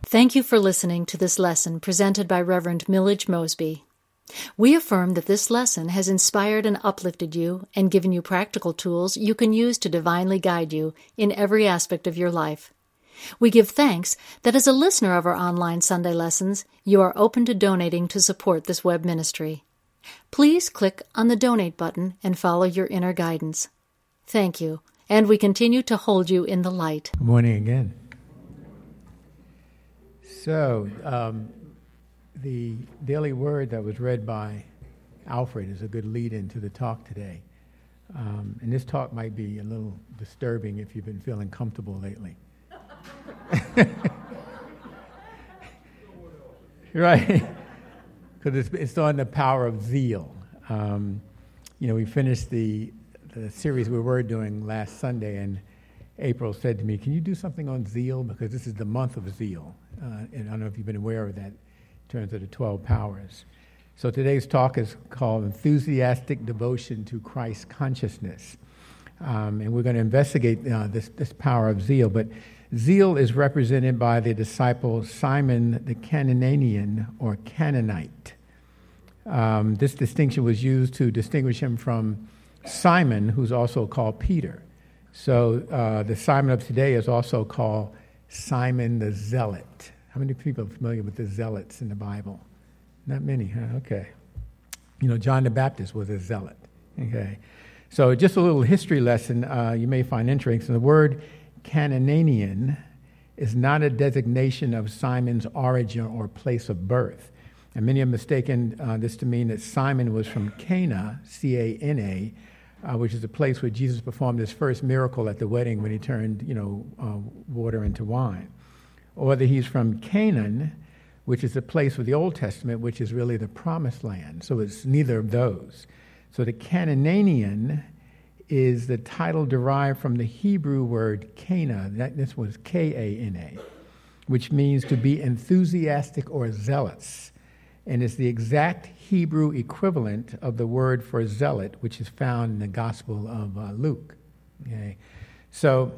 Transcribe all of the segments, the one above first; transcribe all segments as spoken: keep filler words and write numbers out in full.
Thank you for listening to this lesson presented by Reverend Millage Mosby. We affirm that this lesson has inspired and uplifted you and given you practical tools you can use to divinely guide you in every aspect of your life. We give thanks that as a listener of our online Sunday lessons, you are open to donating to support this web ministry. Please click on the donate button and follow your inner guidance. Thank you, and we continue to hold you in the light. Good morning again. So, um, the daily word that was read by Alfred is a good lead-in to the talk today. Um, and this talk might be a little disturbing if you've been feeling comfortable lately. Right? Because it's, it's on the power of zeal. Um, you know, we finished the, the series we were doing last Sunday, and April said to me, can you do something on zeal? Because this is the month of zeal. Uh, and I don't know if you've been aware of that in terms of the twelve powers. So today's talk is called Enthusiastic Devotion to Christ Consciousness. Um, and we're going to investigate uh, this, this power of zeal. But zeal is represented by the disciple Simon the Cananaean or Canaanite. Um, this distinction was used to distinguish him from Simon, who's also called Peter. So uh, the Simon of today is also called Simon the Zealot. How many people are familiar with the zealots in the Bible? Not many, huh? Okay. You know, John the Baptist was a zealot. Okay. So just a little history lesson uh, you may find interesting. The word Cananaean is not a designation of Simon's origin or place of birth. And many have mistaken uh, this to mean that Simon was from Cana, C A N A, Uh, which is the place where Jesus performed his first miracle at the wedding when he turned, you know, uh, water into wine. Or that he's from Canaan, which is the place of the Old Testament, which is really the promised land. So it's neither of those. So the Cananaean is the title derived from the Hebrew word Cana. That, this was K A N A, which means to be enthusiastic or zealous. And it's the exact Hebrew equivalent of the word for zealot, which is found in the Gospel of uh, Luke. Okay, so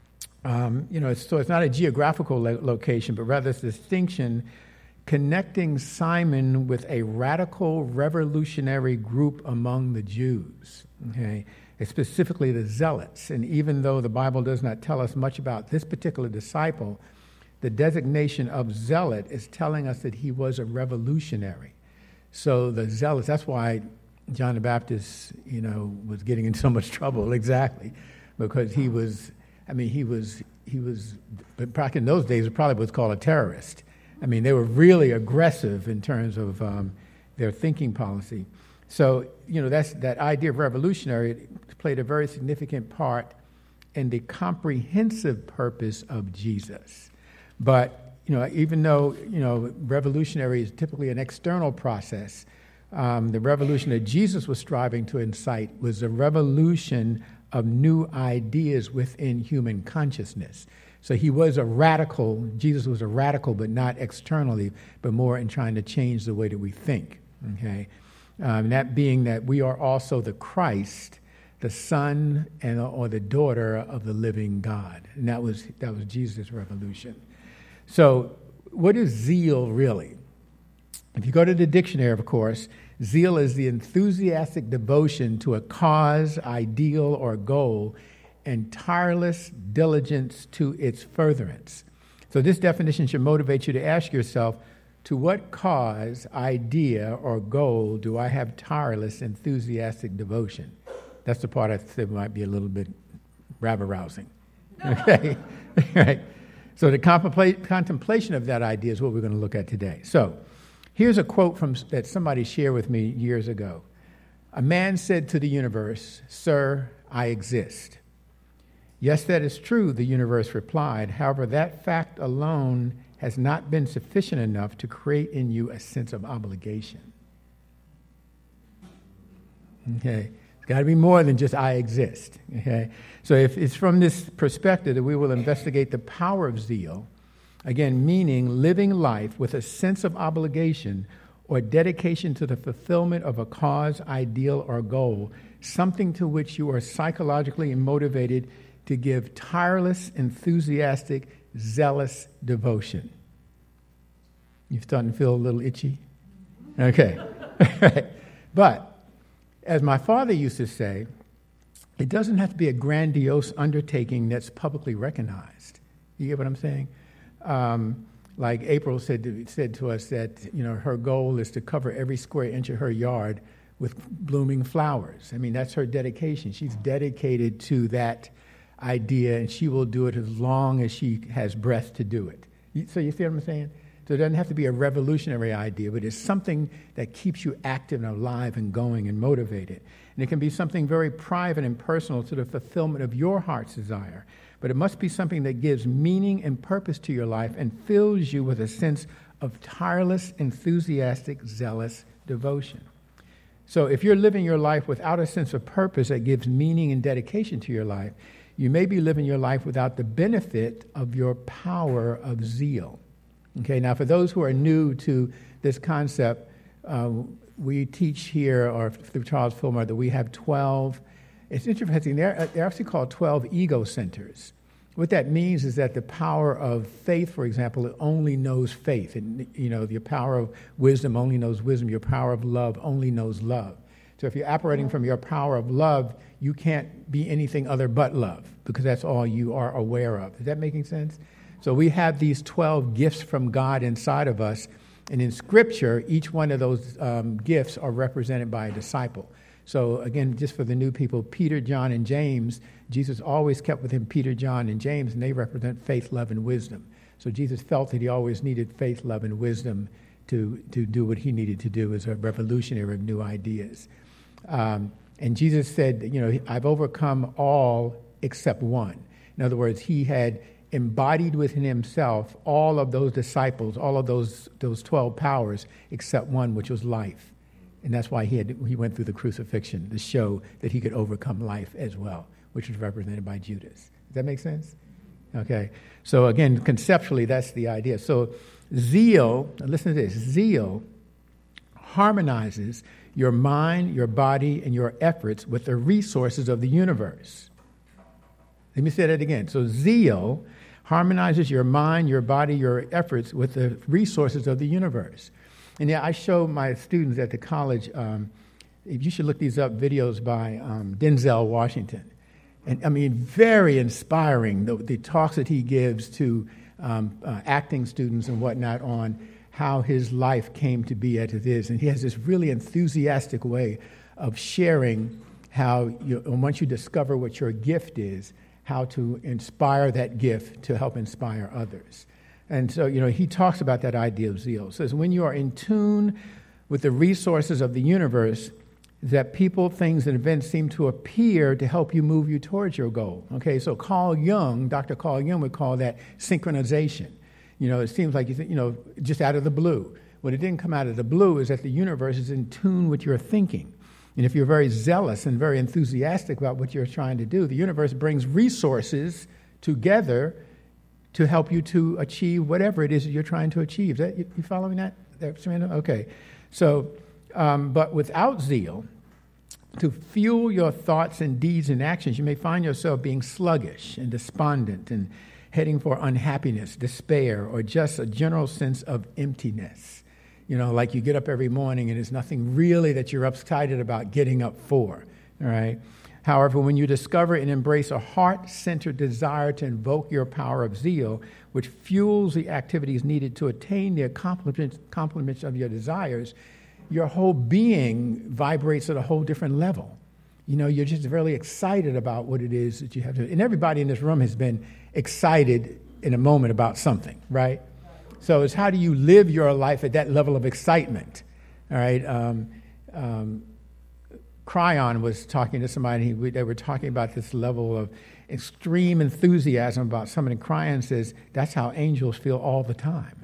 um, you know, it's, so it's not a geographical lo- location, but rather it's a distinction connecting Simon with a radical revolutionary group among the Jews. Okay, it's specifically the Zealots. And even though the Bible does not tell us much about this particular disciple, the designation of zealot is telling us that he was a revolutionary. So the zealots, that's why John the Baptist, you know, was getting in so much trouble, exactly, because he was, I mean, he was, he was, back in those days, it probably was called a terrorist. I mean, they were really aggressive in terms of um, their thinking policy. So, you know, that's that idea of revolutionary played a very significant part in the comprehensive purpose of Jesus. But, you know, even though, you know, revolutionary is typically an external process, um, the revolution that Jesus was striving to incite was a revolution of new ideas within human consciousness. So he was a radical, Jesus was a radical, but not externally, but more in trying to change the way that we think, okay? Um, that being that we are also the Christ, the son and or the daughter of the living God. And that was that was Jesus' revolution. So what is zeal really? If you go to the dictionary, of course, zeal is the enthusiastic devotion to a cause, ideal, or goal, and tireless diligence to its furtherance. So this definition should motivate you to ask yourself, to what cause, idea, or goal do I have tireless, enthusiastic devotion? That's the part I think might be a little bit rabble-rousing. Okay? Right. So the contempla- contemplation of that idea is what we're going to look at today. So here's a quote from that somebody shared with me years ago. A man said to the universe, "Sir, I exist." "Yes, that is true," the universe replied. "However, that fact alone has not been sufficient enough to create in you a sense of obligation." Okay. Got to be more than just I exist, okay? So if it's from this perspective that we will investigate the power of zeal, again, meaning living life with a sense of obligation or dedication to the fulfillment of a cause, ideal, or goal, something to which you are psychologically motivated to give tireless, enthusiastic, zealous devotion. You're starting to feel a little itchy? Okay. But, as my father used to say, it doesn't have to be a grandiose undertaking that's publicly recognized. You get what I'm saying? Um, like April said to, said to us that, you know, her goal is to cover every square inch of her yard with blooming flowers. I mean, that's her dedication. She's dedicated to that idea, and she will do it as long as she has breath to do it. You, so you see what I'm saying? So it doesn't have to be a revolutionary idea, but it's something that keeps you active and alive and going and motivated. And it can be something very private and personal to the fulfillment of your heart's desire. But it must be something that gives meaning and purpose to your life and fills you with a sense of tireless, enthusiastic, zealous devotion. So if you're living your life without a sense of purpose that gives meaning and dedication to your life, you may be living your life without the benefit of your power of zeal. Okay, now for those who are new to this concept, uh, we teach here, or through Charles Fillmore, that we have twelve. It's interesting, they're, they're actually called twelve ego centers. What that means is that the power of faith, for example, only knows faith. And, you know, your power of wisdom only knows wisdom. Your power of love only knows love. So if you're operating from your power of love, you can't be anything other but love, because that's all you are aware of. Is that making sense? So we have these twelve gifts from God inside of us, and in Scripture, each one of those um, gifts are represented by a disciple. So again, just for the new people, Peter, John, and James, Jesus always kept with him Peter, John, and James, and they represent faith, love, and wisdom. So Jesus felt that he always needed faith, love, and wisdom to, to do what he needed to do as a revolutionary of new ideas. Um, and Jesus said, you know, I've overcome all except one. In other words, he had embodied within himself all of those disciples, all of those those twelve powers, except one, which was life. And that's why he had he went through the crucifixion to show that he could overcome life as well, which was represented by Judas. Does that make sense? Okay. So again, conceptually, that's the idea. So zeal, listen to this, zeal harmonizes your mind, your body, and your efforts with the resources of the universe. Let me say that again. So zeal harmonizes your mind, your body, your efforts with the resources of the universe. And yeah, I show my students at the college, um, you should look these up, videos by um, Denzel Washington. And I mean, very inspiring, the, the talks that he gives to um, uh, acting students and whatnot on how his life came to be as it is. And he has this really enthusiastic way of sharing how, you, once you discover what your gift is, how to inspire that gift to help inspire others. And so, you know, he talks about that idea of zeal. He says, when you are in tune with the resources of the universe, that people, things, and events seem to appear to help you move you towards your goal. Okay, so Carl Jung, Doctor Carl Jung would call that synchronization. You know, it seems like, you think, you know, just out of the blue. What it didn't come out of the blue is that the universe is in tune with your thinking. And if you're very zealous and very enthusiastic about what you're trying to do, the universe brings resources together to help you to achieve whatever it is that you're trying to achieve. Is that, you, you following that? Okay. So, um, but without zeal, to fuel your thoughts and deeds and actions, you may find yourself being sluggish and despondent and heading for unhappiness, despair, or just a general sense of emptiness. You know, like you get up every morning and there's nothing really that you're excited about getting up for, all right? However, when you discover and embrace a heart-centered desire to invoke your power of zeal, which fuels the activities needed to attain the accomplishments, accomplishments of your desires, your whole being vibrates at a whole different level. You know, you're just really excited about what it is that you have to. And everybody in this room has been excited in a moment about something, right? So it's how do you live your life at that level of excitement, all right? Um, um, Cryon was talking to somebody, and he, they were talking about this level of extreme enthusiasm about something. And Cryon says, that's how angels feel all the time.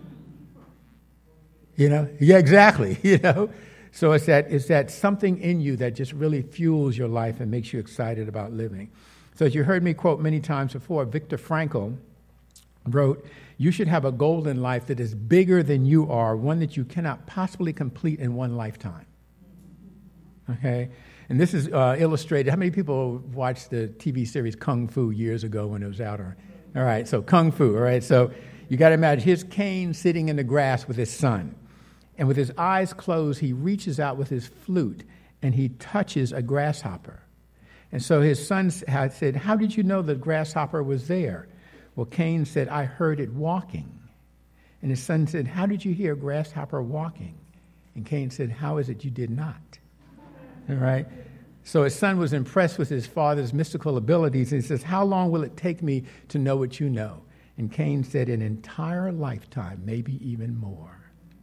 You know? Yeah, exactly, you know? So it's that, it's that something in you that just really fuels your life and makes you excited about living. So as you heard me quote many times before, Viktor Frankl wrote, you should have a goal in life that is bigger than you are, one that you cannot possibly complete in one lifetime. Okay? And this is uh, illustrated. How many people watched the T V series Kung Fu years ago when it was out? Or, all right, so Kung Fu, all right? So, You got to imagine, here's Cain sitting in the grass with his son. And with his eyes closed, he reaches out with his flute and he touches a grasshopper. And so his son said, how did you know the grasshopper was there? Well, Cain said, I heard it walking. And his son said, how did you hear a grasshopper walking? And Cain said, how is it you did not? All right? So his son was impressed with his father's mystical abilities. And he says, how long will it take me to know what you know? And Cain said, an entire lifetime, maybe even more.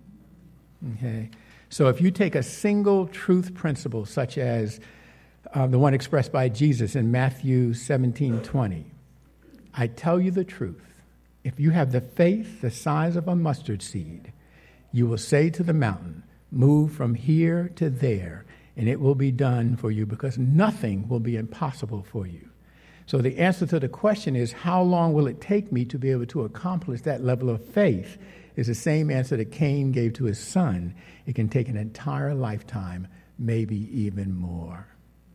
Okay? So if you take a single truth principle, such as uh, the one expressed by Jesus in Matthew seventeen twenty, I tell you the truth. If you have the faith the size of a mustard seed, you will say to the mountain, move from here to there, and it will be done for you, because nothing will be impossible for you. So the answer to the question is, how long will it take me to be able to accomplish that level of faith, is the same answer that Cain gave to his son. It can take an entire lifetime, maybe even more.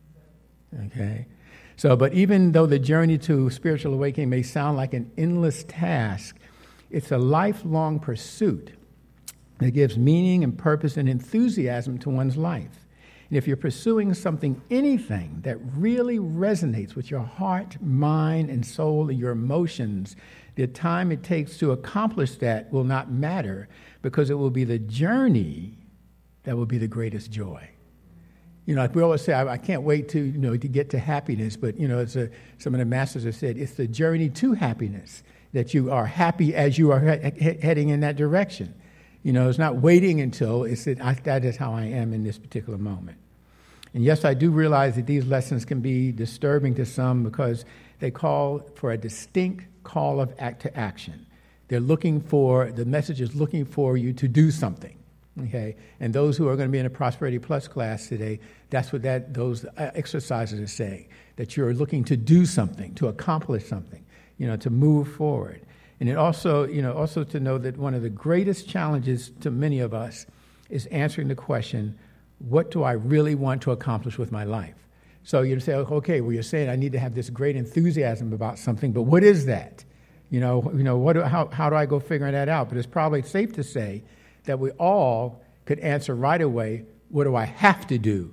Okay? So, but even though the journey to spiritual awakening may sound like an endless task, it's a lifelong pursuit that gives meaning and purpose and enthusiasm to one's life. And if you're pursuing something, anything that really resonates with your heart, mind, and soul, and your emotions, the time it takes to accomplish that will not matter, because it will be the journey that will be the greatest joy. You know, like we always say, I, I can't wait to, you know, to get to happiness, but, you know, as a, some of the masters have said, it's the journey to happiness, that you are happy as you are he- he- heading in that direction. You know, it's not waiting until, it's that, I, that is how I am in this particular moment. And yes, I do realize that these lessons can be disturbing to some, because they call for a distinct call of act to action. They're looking for, the message is looking for you to do something. Okay, and those who are going to be in a Prosperity Plus class today, that's what that those exercises are saying, that you're looking to do something, to accomplish something, you know, to move forward. And it also, you know, also to know that one of the greatest challenges to many of us is answering the question, what do I really want to accomplish with my life? So you say, okay, well, you're saying I need to have this great enthusiasm about something, but what is that? You know, you know, what do, how how do I go figuring that out? But it's probably safe to say that we all could answer right away, what do I have to do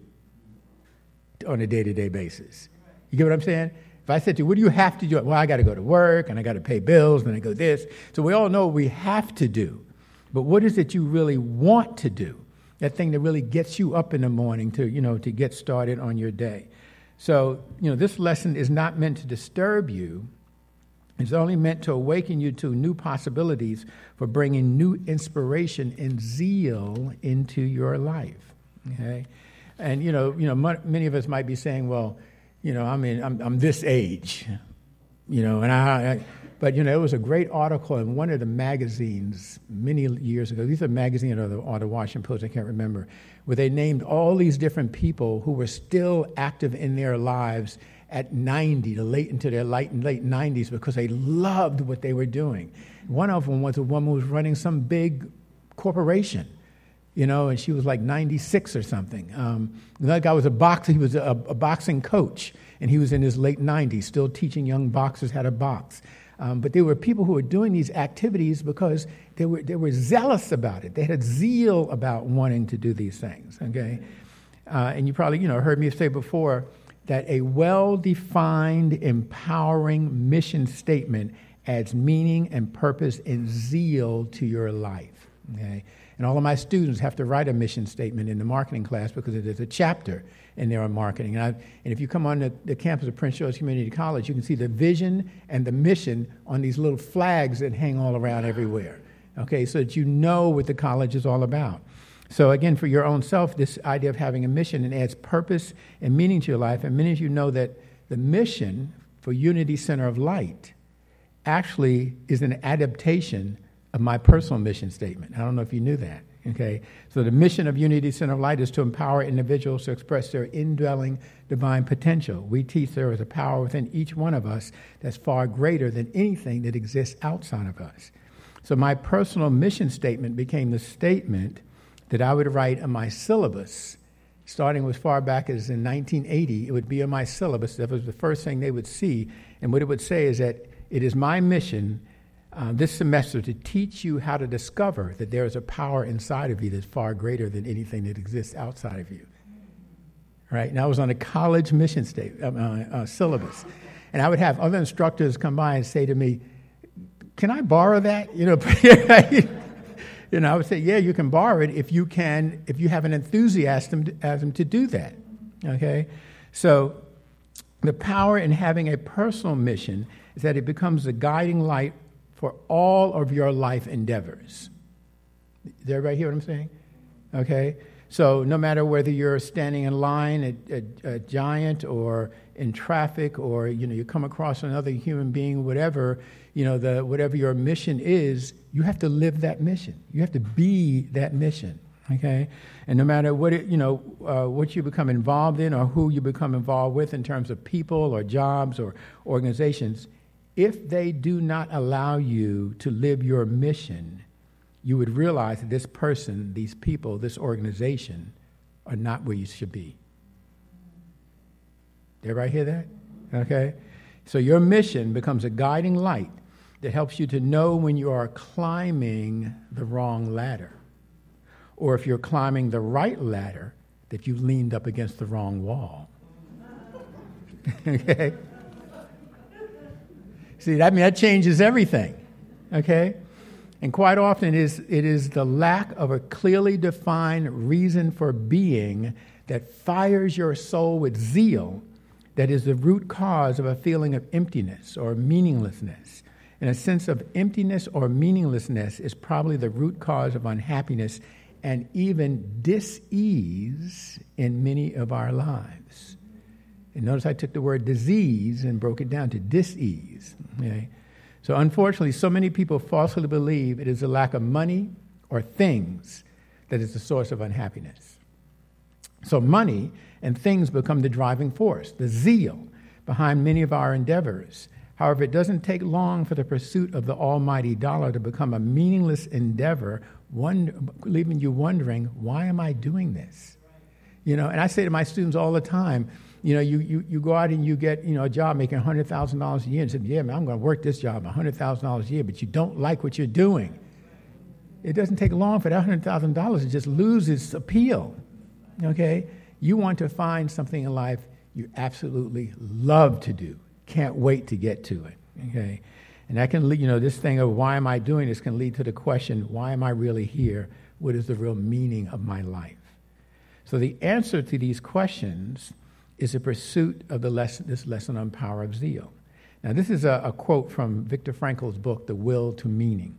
on a day-to-day basis? You get what I'm saying? If I said to you, what do you have to do? Well, I got to go to work, and I got to pay bills, and I go this. So we all know what we have to do. But what is it you really want to do? That thing that really gets you up in the morning to, you know, to get started on your day. So, you know, this lesson is not meant to disturb you. It's only meant to awaken you to new possibilities for bringing new inspiration and zeal into your life. Okay, and you know, you know, many of us might be saying, "Well, you know, I mean, I'm, I'm this age, you know," and I, I, but you know, it was a great article in one of the magazines many years ago. These are magazines or the, or the Washington Post, I can't remember, where they named all these different people who were still active in their lives at ninety, to late into their late late nineties, because they loved what they were doing. One of them was a woman who was running some big corporation, you know, and she was like ninety-six or something. Um, another guy was a boxer. He was a, a boxing coach, and he was in his late nineties, still teaching young boxers how to box. Um, but there were people who were doing these activities because they were they were zealous about it. They had zeal about wanting to do these things. Okay, uh, and you probably you know heard me say before that a well-defined, empowering mission statement adds meaning and purpose and zeal to your life. Okay? And all of my students have to write a mission statement in the marketing class, because there's a chapter in there on marketing. And, I, and if you come on the, the campus of Prince George Community College, you can see the vision and the mission on these little flags that hang all around everywhere. Okay, so that you know what the college is all about. So again, for your own self, this idea of having a mission, it adds purpose and meaning to your life. And many of you know that the mission for Unity Center of Light actually is an adaptation of my personal mission statement. I don't know if you knew that. Okay, so the mission of Unity Center of Light is to empower individuals to express their indwelling divine potential. We teach there is a power within each one of us that's far greater than anything that exists outside of us. So my personal mission statement became the statement that I would write on my syllabus, starting as far back as in nineteen eighty. It would be on my syllabus. That was the first thing they would see. And what it would say is that it is my mission uh, this semester to teach you how to discover that there is a power inside of you that's far greater than anything that exists outside of you. Right? And I was on a college mission state, uh, uh, syllabus. And I would have other instructors come by and say to me, can I borrow that? You know, you know, I would say, yeah, you can borrow it if you can, if you have an enthusiasm to do that. Okay? So the power in having a personal mission is that it becomes the guiding light for all of your life endeavors. Does everybody hear what I'm saying? Okay? So no matter whether you're standing in line at, at, at Giant or in traffic, or you know you come across another human being, whatever you know the whatever your mission is, you have to live that mission. You have to be that mission. Okay, and no matter what it, you know uh, what you become involved in or who you become involved with in terms of people or jobs or organizations, if they do not allow you to live your mission, you would realize that this person, these people, this organization are not where you should be. Did everybody hear that? Okay? So your mission becomes a guiding light that helps you to know when you are climbing the wrong ladder. Or if you're climbing the right ladder, that you've leaned up against the wrong wall. Okay? See, I mean, that changes everything. Okay? And quite often it is, it is the lack of a clearly defined reason for being that fires your soul with zeal that is the root cause of a feeling of emptiness or meaninglessness. And a sense of emptiness or meaninglessness is probably the root cause of unhappiness and even dis-ease in many of our lives. And notice I took the word disease and broke it down to dis-ease. Okay? So unfortunately, so many people falsely believe it is a lack of money or things that is the source of unhappiness. So money and things become the driving force, the zeal behind many of our endeavors. However, it doesn't take long for the pursuit of the almighty dollar to become a meaningless endeavor, wonder, leaving you wondering, why am I doing this? You know, and I say to my students all the time, you know, you, you, you go out and you get, you know, a job making one hundred thousand dollars a year and say, yeah, man, I'm going to work this job one hundred thousand dollars a year, but you don't like what you're doing. It doesn't take long for that one hundred thousand dollars to just lose its appeal, okay? You want to find something in life you absolutely love to do, can't wait to get to it, okay? And that can lead, you know, this thing of why am I doing this can lead to the question, why am I really here? What is the real meaning of my life? So the answer to these questions is a pursuit of the lesson, this lesson on power of zeal. Now, this is a, a quote from Viktor Frankl's book, The Will to Meaning.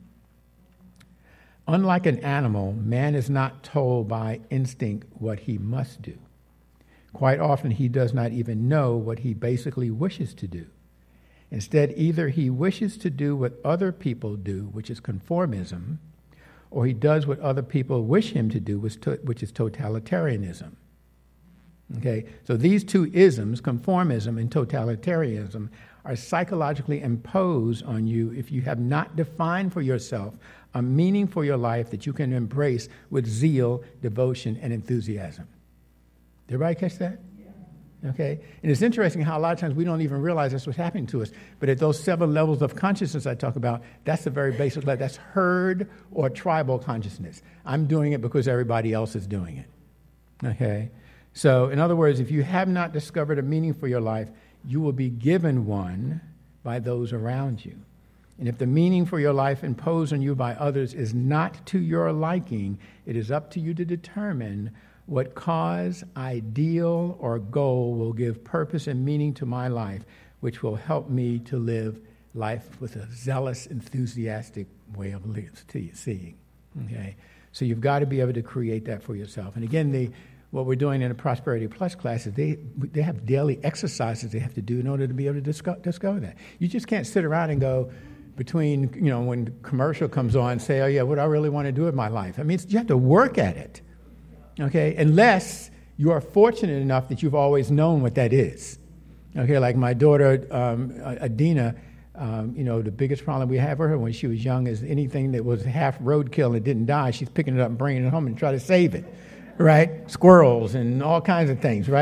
Unlike an animal, man is not told by instinct what he must do. Quite often, he does not even know what he basically wishes to do. Instead, either he wishes to do what other people do, which is conformism, or he does what other people wish him to do, which is totalitarianism. Okay, so these two isms, conformism and totalitarianism, are psychologically imposed on you if you have not defined for yourself a meaning for your life that you can embrace with zeal, devotion, and enthusiasm. Did everybody catch that? Yeah. Okay, and it's interesting how a lot of times we don't even realize that's what's happening to us. But at those seven levels of consciousness I talk about, that's the very basic level. That's herd or tribal consciousness. I'm doing it because everybody else is doing it. Okay. So, in other words, if you have not discovered a meaning for your life, you will be given one by those around you. And if the meaning for your life imposed on you by others is not to your liking, it is up to you to determine what cause, ideal, or goal will give purpose and meaning to my life, which will help me to live life with a zealous, enthusiastic way of seeing. Okay? So you've got to be able to create that for yourself. And again, the what we're doing in the Prosperity Plus classes, they they have daily exercises they have to do in order to be able to discover, discover that. You just can't sit around and go between, you know, when the commercial comes on and say, oh, yeah, what do I really want to do with my life? I mean, it's, you have to work at it, okay, unless you are fortunate enough that you've always known what that is. Okay, like my daughter, um, Adina, um, you know, the biggest problem we have with her when she was young is anything that was half roadkill and didn't die, she's picking it up and bringing it home and try to save it. Right? Squirrels and all kinds of things, right?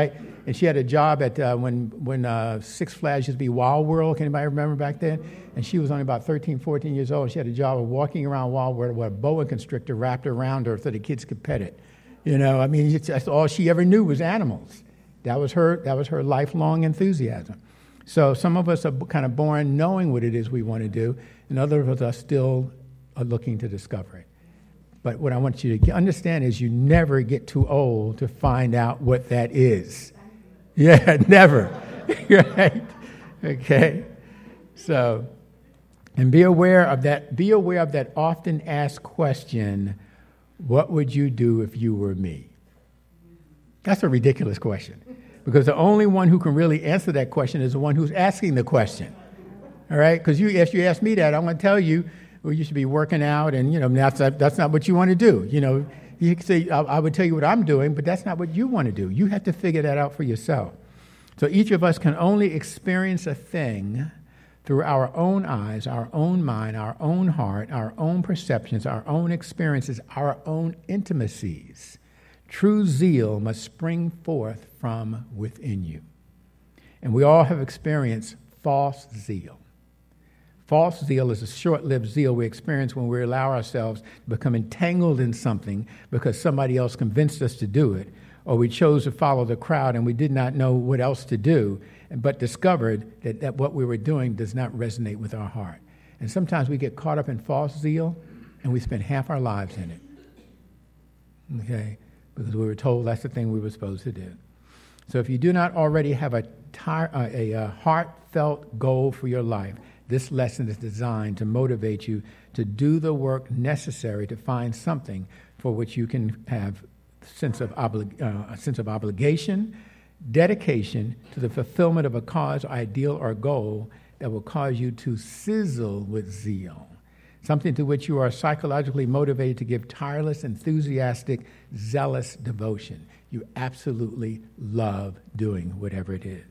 And she had a job at uh, when when uh, Six Flags used to be Wild World. Can anybody remember back then? And she was only about thirteen, fourteen years old. She had a job of walking around Wild World with a boa constrictor wrapped around her so the kids could pet it. You know, I mean, it's, that's all she ever knew was animals. That was her. That was her lifelong enthusiasm. So some of us are kind of born knowing what it is we want to do, and others of us still are looking to discover it. But what I want you to understand is you never get too old to find out what that is. Yeah, never. Right? Okay. So, and be aware of that. Be aware of that often asked question, what would you do if you were me? That's a ridiculous question. Because the only one who can really answer that question is the one who's asking the question. All right? Because you, if you ask me that, I'm going to tell you, well, you should be working out, and, you know, that's not, that's not what you want to do. You know, you can say, I, I would tell you what I'm doing, but that's not what you want to do. You have to figure that out for yourself. So each of us can only experience a thing through our own eyes, our own mind, our own heart, our own perceptions, our own experiences, our own intimacies. True zeal must spring forth from within you. And we all have experienced false zeal. False zeal is a short-lived zeal we experience when we allow ourselves to become entangled in something because somebody else convinced us to do it, or we chose to follow the crowd and we did not know what else to do, but discovered that, that what we were doing does not resonate with our heart. And sometimes we get caught up in false zeal and we spend half our lives in it. Okay? Because we were told that's the thing we were supposed to do. So if you do not already have a, tar- uh, a, a heartfelt goal for your life, this lesson is designed to motivate you to do the work necessary to find something for which you can have sense of obli- uh, a sense of obligation, dedication to the fulfillment of a cause, ideal, or goal that will cause you to sizzle with zeal, something to which you are psychologically motivated to give tireless, enthusiastic, zealous devotion. You absolutely love doing whatever it is.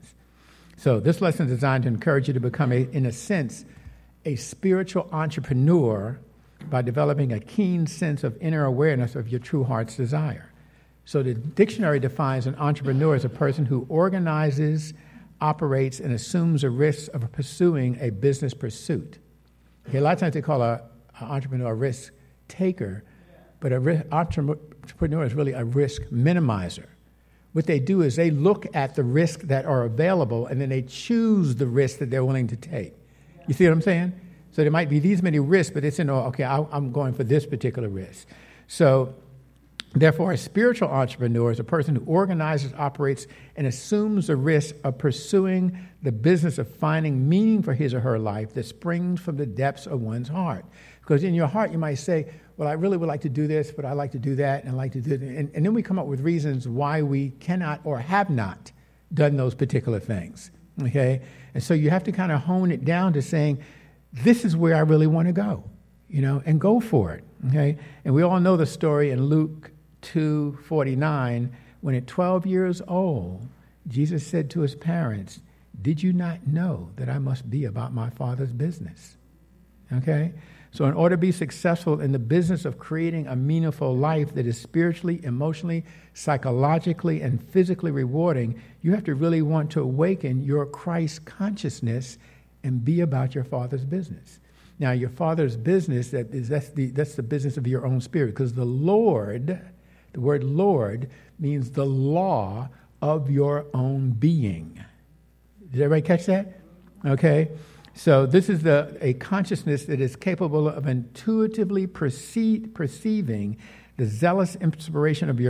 So this lesson is designed to encourage you to become, a, in a sense, a spiritual entrepreneur by developing a keen sense of inner awareness of your true heart's desire. So the dictionary defines an entrepreneur as a person who organizes, operates, and assumes a risk of pursuing a business pursuit. Okay, a lot of times they call an entrepreneur a risk taker, but an entrepreneur is really a risk minimizer. What they do is they look at the risks that are available, and then they choose the risks that they're willing to take. You see what I'm saying? So there might be these many risks, but it's in, oh, okay, I, I'm going for this particular risk. So therefore, a spiritual entrepreneur is a person who organizes, operates, and assumes the risk of pursuing the business of finding meaning for his or her life that springs from the depths of one's heart. Because in your heart, you might say, well, I really would like to do this, but I like to do that, and I like to do that. And, and then we come up with reasons why we cannot or have not done those particular things, okay? And so you have to kind of hone it down to saying, this is where I really want to go, you know, and go for it, okay? And we all know the story in Luke two forty-nine, when at twelve years old, Jesus said to his parents, did you not know that I must be about my Father's business? Okay? So in order to be successful in the business of creating a meaningful life that is spiritually, emotionally, psychologically, and physically rewarding, you have to really want to awaken your Christ consciousness and be about your Father's business. Now, your Father's business, that is, that's the, that's the business of your own spirit, because the Lord, the word Lord, means the law of your own being. Did everybody catch that? Okay. So this is the, a consciousness that is capable of intuitively perceive, perceiving the zealous inspiration of your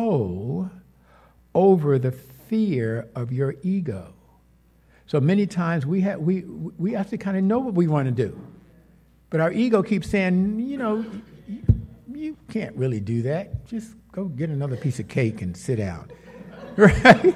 soul over the fear of your ego. So many times we have, we, we have to kind of know what we want to do. But our ego keeps saying, you know, you, you can't really do that. Just go get another piece of cake and sit down. Right?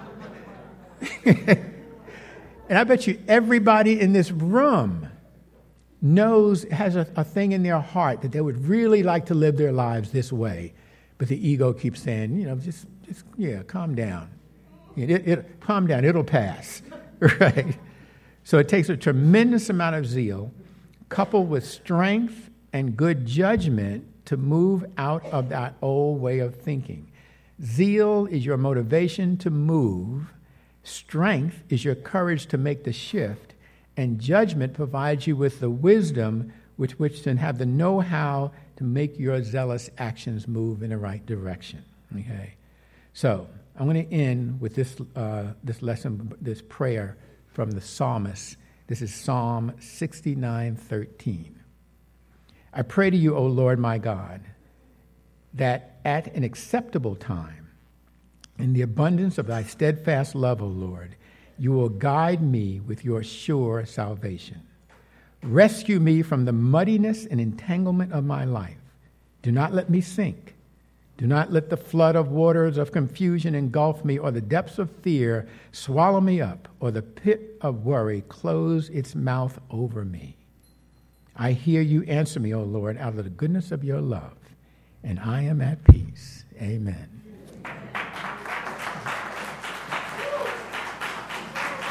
And I bet you everybody in this room knows, has a, a thing in their heart that they would really like to live their lives this way. But the ego keeps saying, you know, just, just yeah, calm down. It, it, calm down, it'll pass. Right? So it takes a tremendous amount of zeal, coupled with strength and good judgment, to move out of that old way of thinking. Zeal is your motivation to move. Strength is your courage to make the shift. And judgment provides you with the wisdom with which to have the know-how to make your zealous actions move in the right direction. Okay? So I'm going to end with this, uh, this lesson, this prayer from the psalmist. This is Psalm sixty-nine thirteen. I pray to you, O Lord my God, that at an acceptable time, in the abundance of thy steadfast love, O Lord, you will guide me with your sure salvation. Rescue me from the muddiness and entanglement of my life. Do not let me sink. Do not let the flood of waters of confusion engulf me, or the depths of fear swallow me up, or the pit of worry close its mouth over me. I hear you answer me, O Lord, out of the goodness of your love, and I am at peace. Amen.